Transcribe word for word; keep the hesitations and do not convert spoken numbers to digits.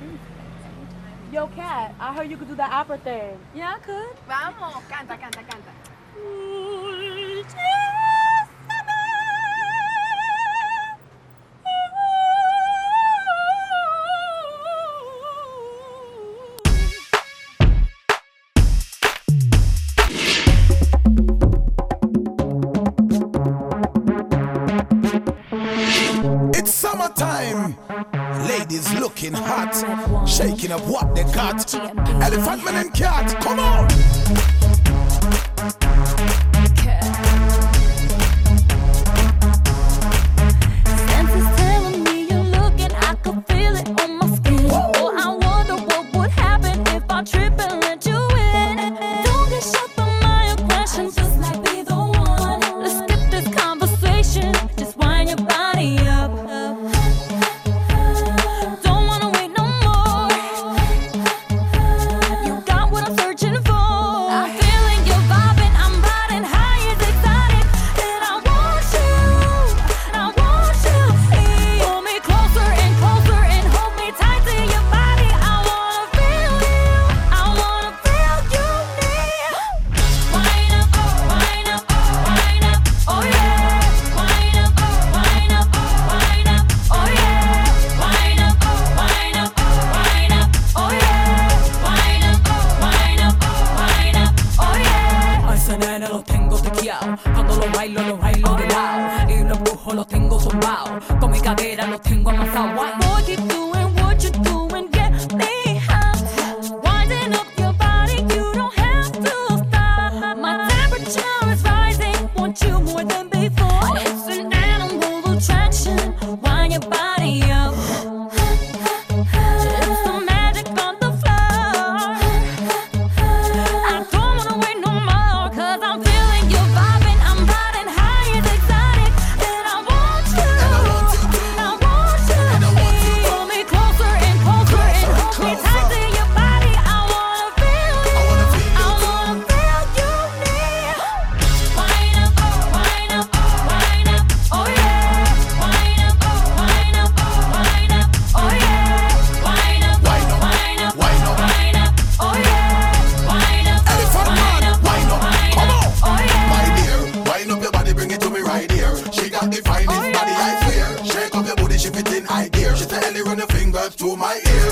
Yo, Cat, I heard you could do the opera thing. Yeah, I could. Vamos, canta, canta, canta. It's summertime. Ladies looking hot, shaking up what they got. Elephant man and cat, come on. Senses telling me you're looking, I can feel it on my skin. Oh, I wonder what would happen if I trip and let you in. Don't get shot by my aggression, just like be the one. Let's skip this conversation, just wind your body up. Don't wanna wait no more. You got what I'm searching for. I'm feeling you vibing, I'm riding high, it's exotic. And I want you, I want you. Pull me closer and closer and hold me tight to your body. I wanna feel you, I wanna feel you near. Wind up, wind up, wind up, oh yeah. Wind up, wind up, wind up, oh yeah. Wind up, wind up, wind up, oh yeah. Wind up, wind up, wind up, oh yeah. A ese nene lo tengo tequeado. Cuando lo bailo, lo bailo de lado. Y lo empujo, lo tengo zumbao. Con mi cadera lo tengo amasado. Boy, keep doing what you're doing, get me hot. Winding up your body, you don't have to stop. My temperature is rising, want you more than before. It's an animal attraction, wind your body up. It's the magic on the floor. I don't wanna wait no more, cause I'm feeling you vibing. I'm riding high, it's exotic. And I want you, I want you. Pull me closer and closer and hold me tight to your body. I wanna feel you, I wanna feel you near. Wind up, wind up, wind up, oh yeah. Wind up, wind up, wind up, oh yeah. Wind up, wind up, wind up, wind up, oh yeah. Wind up, Elephant wind man, up, wind up, wind come up, on. oh yeah. My dear, wind up your body, bring it to me right here. She got the finest body, I swear. Shake up your booty, she fit in high gear. She tell you run your fingers to my ear.